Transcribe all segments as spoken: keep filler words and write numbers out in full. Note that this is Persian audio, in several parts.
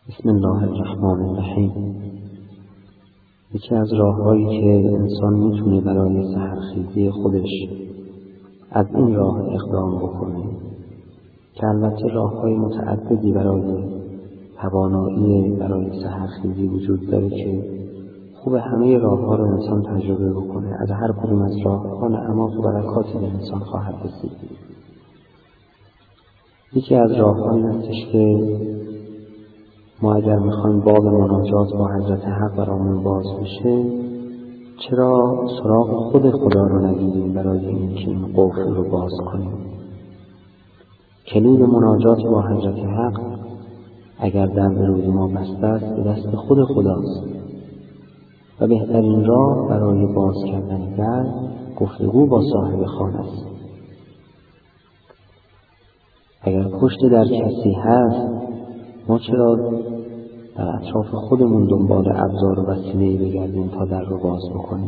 بسم الله الرحمن الرحیم. یکی از راه‌هایی که انسان میتونه برای سحرخیزی خودش از این راه اقدام بکنه که البته راه‌های متعددی برای توانایی برای سحرخیزی وجود داره که خوب همه راه‌ها رو انسان تجربه بکنه. از هر کدوم از راه‌ها نعمات و برکاتی به انسان خواهد رسید. یکی از راه‌ها این هستش که ما اگر میخوایم باب مناجات با حضرت حق برامون باز بشه، چرا سراغ خود خدا رو نگیریم برای اینکه این قفل رو باز کنیم؟ کلید مناجات با حضرت حق اگر در روی ما بسته است به دست خود خداست و بهترین راه برای باز کردن در گفتگو با صاحب خانه است. اگر پشت در کسی هست، ما چرا در اطراف خودمون دنبال ابزار و وسیله‌ای بگردیم تا در رو باز بکنیم؟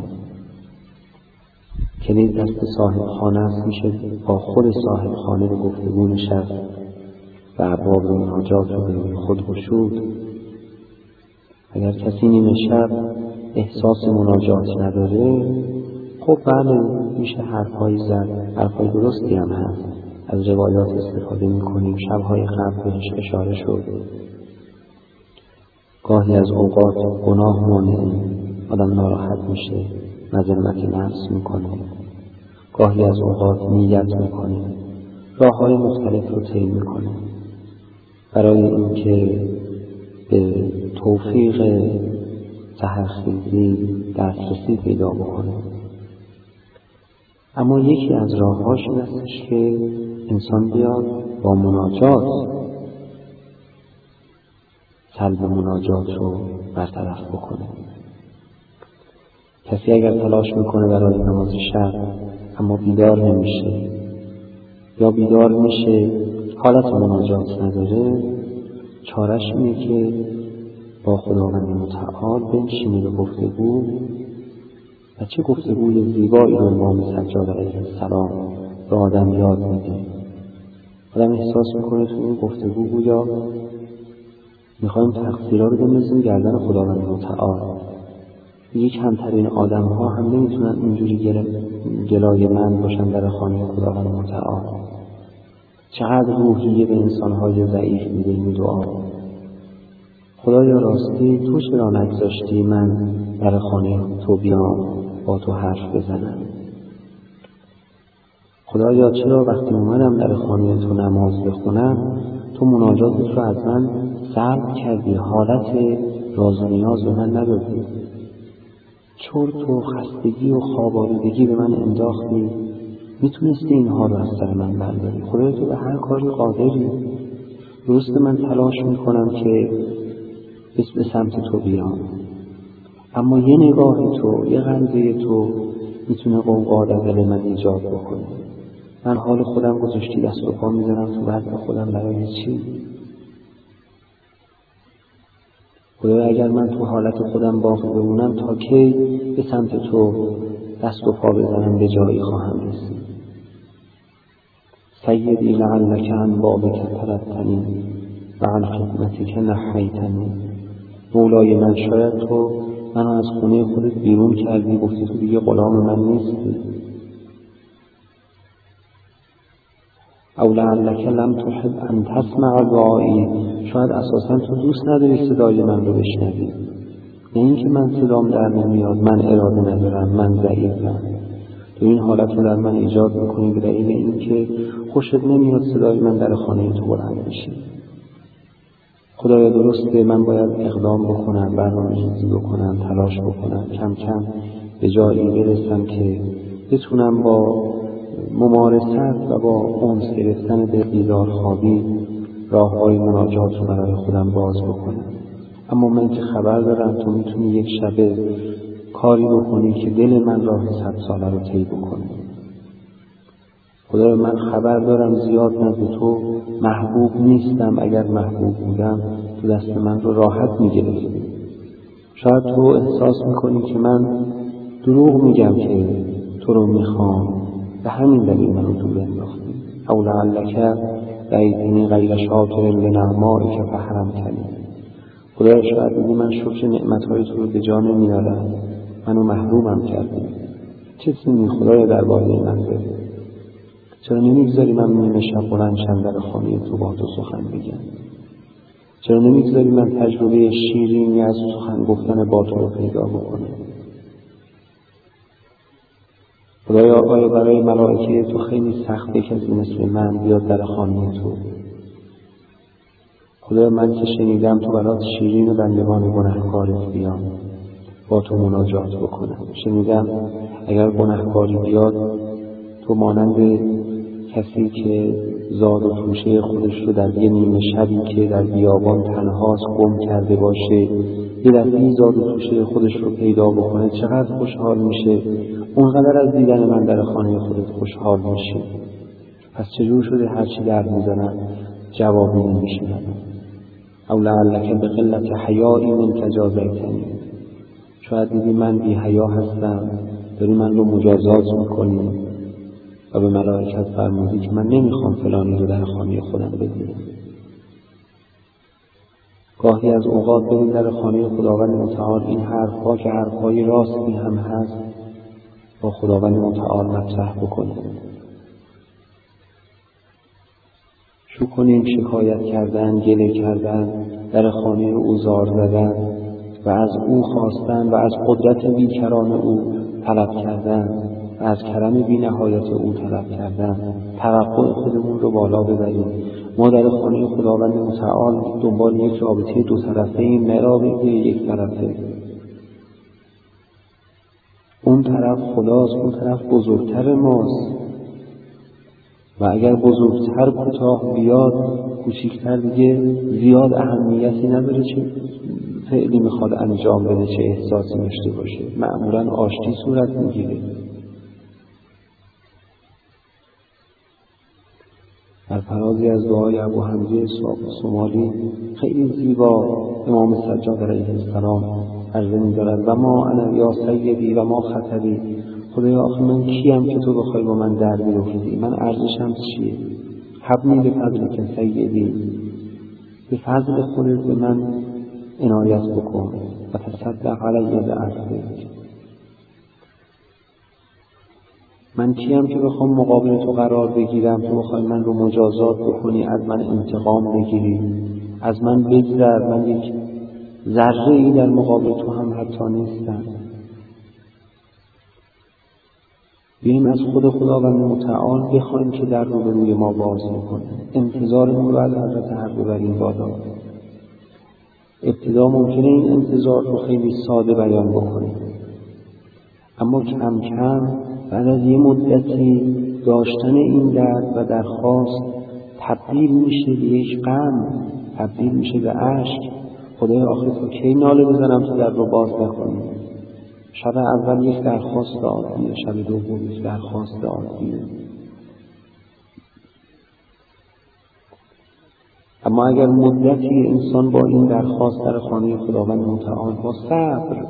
کلید دست صاحب خانه است، میشه با خود صاحب خانه به گفتگو نشست و ابواب مناجات رو به خود گشود. اگر کسی نیمه شب احساس مناجات نداره، خب بله میشه حرف‌های زد، حرف‌های درستی هم هست، از روایات استفاده میکنیم. شب‌های قبل بهش اشاره شد. گاهی از اوقات گناه مانعه، آدم ناراحت میشه، مذمت نفس میکنه. گاهی از اوقات نیت میکنه، راه‌های مختلف رو طی میکنه برای اینکه به توفیق سحرخیزی دسترسی پیدا بکنه. اما یکی از راه‌هاش این هستش که انسان بیاد با مناجات سلب مناجات رو برطرف بکنه. کسی اگر تلاش میکنه برای نماز شب اما بیدار نمیشه یا بیدار میشه حالت مناجات نداره، چارش اینه که با خداوند متعال بنشینه به گفتگو و چه گفتگوی زیبایی رو امام سجاد علیه السلام به آدم یاد میده. آدم احساس میکنه تو این گفتگو گویا میخوایم تقصیرها رو بندازیم گردن خداوند متعال. یک کمترین آدم ها هم نمیتونن اینجوری گل... گلای من باشن در خانه خداوند متعال. چقدر روحیه به انسانهای ضعیف میده این دعا. خدایا راستی تو چرا نگذاشتی من در خانه تو بیام با تو حرف بزنم؟ خدایا چرا وقتی اومدم در خانه تو نماز بخونم تو مناجاتت رو از من سلب کردی، حالت راز و نیاز به من ندادی، چرت و خستگی و خواب آلودگی به من انداختی؟ میتونستی اینها رو از سر من برداری. خدایا تو به هر کاری قادری. درست من تلاش میکنم که به سمت تو بیام، اما یه نگاه تو، یه غمزه تو میتونه قوقا در دل من ایجاد بکنه. من حال خودم گذاشتی دست و پا میزنم تو برد خودم برای چی؟ خدایا اگر من تو حالت خودم باقی بمونم تا کی به سمت تو دست و پا بزنم به جایی خواهم رسید؟ سیدی لعلک عن بابک طردتنی و عن خدمتک نحیتنی. مولای من شاید تو منو از خونه خودت بیرون کردی، گفتی تو دیگه غلام من نیستی. او لعلک لم تحب ان تسمع دعایی. شاید اساسا تو دوست نداری صدای من رو بشنوی. نه اینکه من صدام در نمیاد، من اراده ندارم، من ضعیفم. تو این حالت رو در من ایجاد میکنی به دلیل اینکه خوشت نمیاد صدای من در خانه تو بلند بشه. خدایا درسته من باید اقدام بکنم، برنامه‌ریزی بکنم، تلاش بکنم، کم کم به جایی برسم که بتونم با ممارست و با انس گرفتن به بیدار خوابی راه‌های مناجات رو برای خودم باز بکنم. اما من که خبر دارم تو میتونی یک شبه کاری بکنی که دل من راه صد ساله رو طی بکنه. خدایا من خبر دارم زیاد نزد تو محبوب نیستم. اگر محبوب بودم تو دست من رو راحت میگرفتی. شاید تو احساس میکنی که من دروغ میگم که تو رو میخوام، به همین دلیل منو دور انداختی. او لعلک رأیتنی غیر شاکر لنعمائک فحرمتنی. خدایا شاید میگی من شکر نعمتهای تو رو به جا نمیارم، منو محرومم کردی. چه سینی خدایا در باره من بده؟ چرا نمیگذاری من نیمه شب بلند شم در خانه تو با تو سخن بگم؟ چرا نمیگذاری من تجربه شیرینی از سخن گفتن با تو رو پیدا بکنم؟ خدایا آیا برای ملائکه تو خیلی سخته کسی مثل من بیاد در خانه تو؟ خدایا من که شنیدم تو برات شیرین و بندگان گنهکارت بیام با تو مناجات بکنم. شنیدم اگر گنهکاری بیاد تو مانند کسی که زاد و توشه خودش رو در یه نیمه شبی که در بیابان تنهاست گم کرده باشه، یه دفعه زاد و توشه خودش رو پیدا بکنه، چقدر خوشحال میشه. اونقدر از دیدن من در خانه خودت خوشحال میشه. پس چجور شده هرچی در میزنم جوابی نمیشه؟ او لعلک بقلت حیایی منک جازیتنی. شاید دیدی من بی حیا هستم، داری من رو مجازات میکنی و به ملائکت فرمودی که من نمیخوام فلانی رو در خانه خودم ببینم. گاهی از اوقات بریم در خانه خداوند متعال، این حرفها که حرفهای راستی هم هست با خداوند متعال مطرح بکنیم. شو کنیم شکایت کردن، گله کردن، در خانه او زار زدن و از او خواستن و از قدرت بیکران او طلب کردن و از کرم بی نهایت او طلب کردن. توقع خودمون رو بالا ببریم. ما در خانه خداوند متعال دنبال یک رابطه دو طرفه ایم، نه رابطه یک طرفه. اون طرف خداست، اون طرف بزرگتر ماست و اگر بزرگتر کوتاه بیاد کوچیکتر دیگه زیاد اهمیتی نداره چه فعلی میخواد انجام بده، چه احساسی داشته باشه. معمولا آشتی صورت میگیره. در فرازی از دعای ابو حمزه سومالی خیلی زیبا امام سجاد علیه السلام عرضه می‌دارد و ما انا یا سیدی و ما خطری. خدایا آخه من کیم که تو بخوای با من در بیفتی؟ من ارزشم چیه؟ حبنی به فضل که سیدی، به فضل خودت به من عنایت بکن و تصدق علیه بعفوک. من کیم که بخوام مقابل تو قرار بگیرم، تو بخوای من رو مجازات بکنی، از من انتقام بگیری، از من بگذر. من یک ذره ای در مقابل تو هم حتی نیستم. بیاییم از خود خداوند متعال بخوایم که در رو به روی ما باز میکنه. انتظارمون رو از حضرت حق ببریم بالا. ابتدا ممکنه این انتظار رو خیلی ساده بیان بکنیم، اما کم کم بعد از یه مدتی داشتن این درد و درخواست تبدیل میشه به یک غم، تبدیل میشه به عشق. خدای آخر تا کی ناله بزنم تو در رو باز نکنی؟ شب اول یک درخواست عادیه، شب دوم یک درخواست عادیه. اما اگر مدتی انسان با این درخواست در خانه خداوند متعال با صبر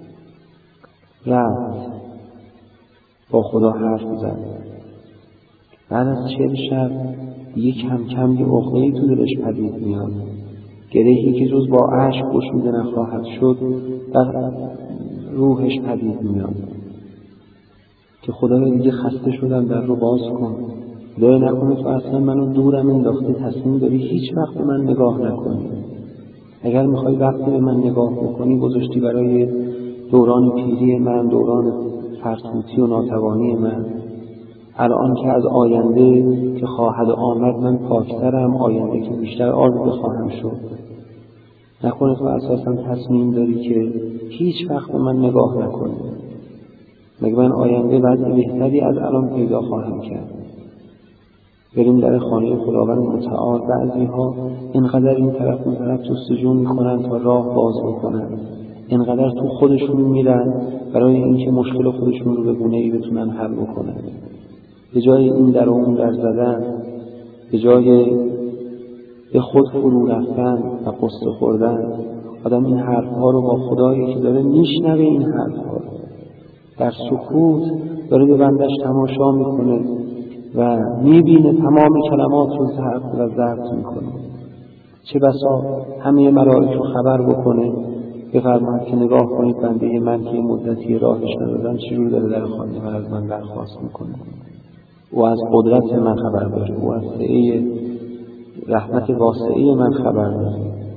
رفت، با خدا حرف زد، بعد از چهل شب یک کم کم یه عقده‌ای تو دلش پدید میاد، گرهی که جز با اشک گشوده نخواهد شد در روحش پدید میاد که خدای دیگه خسته شدم در رو باز کن. خدای نکنه تو اصلا منو دورم انداختی، تصمیم داری هیچ وقت به من نگاه نکنی. اگر میخوای وقتی به من نگاه بکنی گذاشتی برای دوران پیری من، دوران فرتوتی و ناتوانی من. الان که از آینده که خواهد آمد من پاکترم، آینده که بیشتر آلوده خواهم شد. نکنه تو اساسا تصمیم داری که هیچ وقت به من نگاه نکنی. مگه من آینده وضع بهتری از الان پیدا خواهم کرد؟ بریم در خانه خداوند متعال. بعضی ها اینقدر این طرف اون طرف جستجو میکنن تا راه باز بکنن، اینقدر تو خودشون میرن برای اینکه مشکل خودشون رو به گونه‌ای بتونن حل بکنن. به جای این در و اون در زدن، به جای به خود فرو رفتن و قصه خوردن، آدم این حرفها رو با خدایی که داره میشنوه این حرفها رو در سکوت داره به بندش تماشا میکنه و میبینه تمام کلمات رو ضبط و ضبط میکنه. چه بسا همه ملائک رو خبر بکنه، بفرماید که نگاه کنید بنده من که مدتی راهش ندادم چجور داره در خانه من از من درخواست میکنه. او از قدرت من خبر داره، او از سعه رحمت واسعه من خبر داره.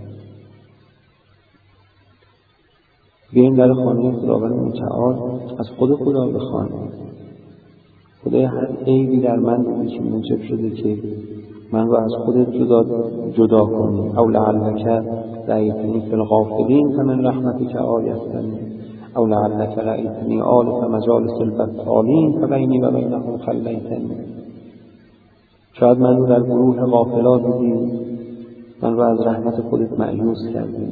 بیاییم در خانه خداوند متعال از خود خدا بخوانیم. خدای هر عیبی در من دیدی که موجب شده که من رو از خودت جدا جدا کنی. او لعلک رأیتنی فی الغافلین فمن رحمتک آیتنی، او لعلک رأیتنی آلف مجالس البطالین فبینی و بینهم خلیتنی. شاید من رو در گروه غافلا دیدی، من رو از رحمت خودت مأیوس کردی،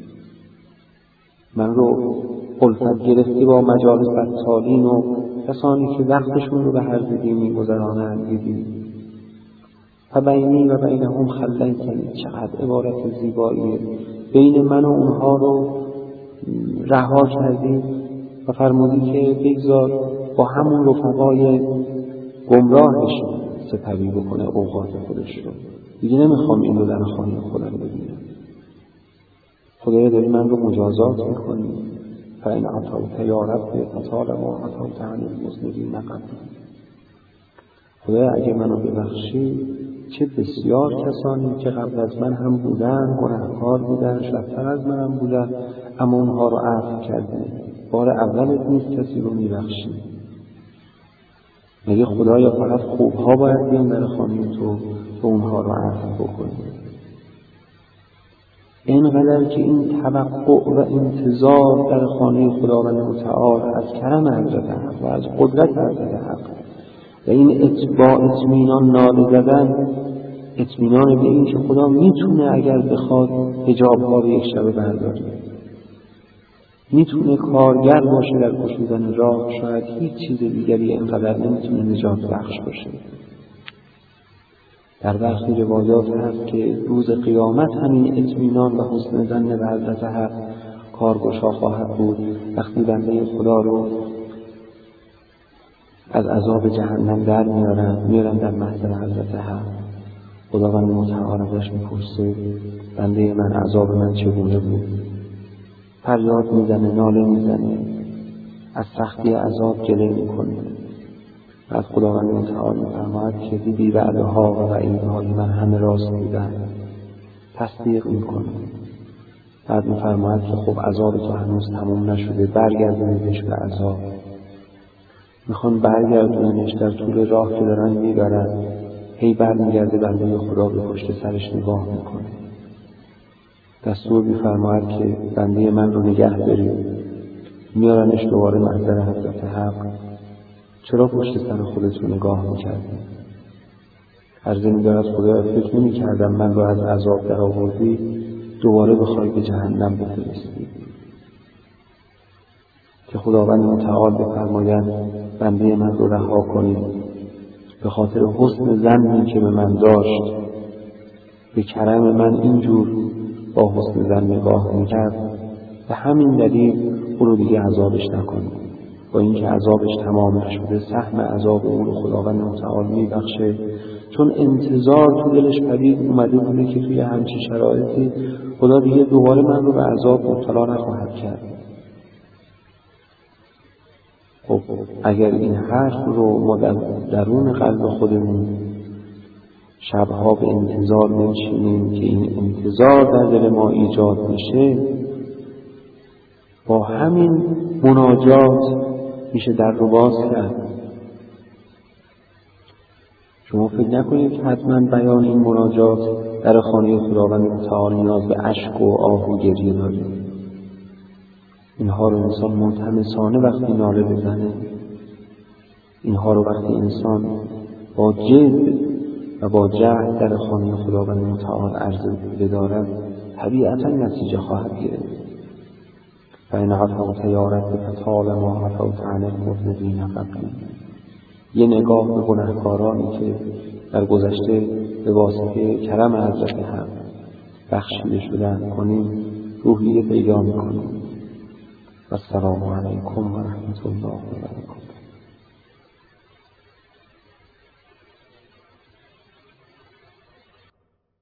من رو الفت گرفتی با مجالس بطالین و کسانی که وقتشون رو به هر دیگه می‌گذرانند دیدی. فبینی و بینهم خلیتنی، چقدر عبارت زیباییه. بین من و اونها رو رها کردی و فرمودی که بگذار با همون رفقای گمراهش سپری بکنه اوقات خودش رو. دیگه نمیخوام این رو در خانه خودم ببینم. خدایا داری من رو مجازات میکنی. فإن عطوت یا رب فطالما عطوت عن المذنبین قبل. خدایا اگه منو ببخشی چه بسیار کسانی که قبل از من هم بودن، گناهکار بودن، شرطر از من هم بودن، اما اونها رو عفو کردی. بار اولت نیست کسی رو میبخشی. مگه خدایا فقط خوبها باید بیان در خانه تو و اونها رو عفو بکنی؟ اینقدر که این توقع و انتظار در خانه خداوند متعال از کرم حضرت حق و از قدرت حضرت حق و این اتباع اطمینان ناله زدن، اطمینان به این که خدا میتونه اگر بخواد حجاب‌ها رو یک شبه برداره، میتونه کارگر باشه در گشودن راه. شاید هیچ چیز دیگری اینقدر نمیتونه نجات بخش باشه. در برخی روایات هست که روز قیامت همین اطمینان و حسن ظن به حضرت حق کارگشا خواهد بود. وقتی بنده خدا رو از عذاب جهنم در میارن میارن در محضر حضرت حق، خداوند متعال ازش میپرسه بنده من عذاب من چگونه بود؟ فریاد میزنه، ناله میزنه، از سختی عذاب گله میکنه. بعد خداوند متعال میفرماید که دیدی وعده‌ها و وعیدهای من همه راست بودن، تصدیق میکنه. بعد میفرماید که خب عذاب تو هنوز تموم نشده، برگردونیدش به عذاب. میخوان برگردوننش، در طول راه که دارن میبرن هی برمیگرده بنده خدا به پشت سرش نگاه میکنه. دستور میفرماید که بنده من رو نگه دارید، میارنش دوباره محضر حضرت حق. چرا پشت سر خودت رو نگاه میکردی؟ عرضه می‌دارد خدا فکر نمی‌کردم من رو از عذاب در آوردی دوباره بخوای به جهنم بفرستی. که خداوند متعال بفرماید بنده من رو رها کنید به خاطر حسن ظنی که به من داشت، به کرم من اینجور با حسن ظن نگاه میکرد، به همین دلیل او رو دیگه عذابش نکنید. با اینکه عذابش تمام نشده سهم عذاب او رو خداوند متعال میبخشه، چون انتظار تو دلش پدید اومده بوده که توی همچین شرایطی خدا دیگه دوباره من رو به عذاب مبتلا نخواهد کرد. خب اگر این حرف رو ما در درون قلب خودمون شبها به انتظار نشینیم که این انتظار در دل ما ایجاد میشه، با همین مناجات میشه در رو باز کرد. شما فکر نکنید که حتما بیان این مناجات در خانه خداوند متعال نیاز به اشک و آه و گریه داره. اینها رو انسان ملتمسانه وقتی ناله بزنه، اینها رو وقتی انسان با جد و با جهد در خانه خداوند متعال عرضه بدارد طبیعتا نتیجه خواهد گرفت. فإن عفوت یا رب فطالما عفوت عن المذنبین قبلی. یه نگاه به گناهکارانی که در گذشته به واسطه کرم حضرت حق بخشیده شدن کنیم روحیه پیدا می‌کنیم. و السلام علیکم و رحمت الله و برکاته.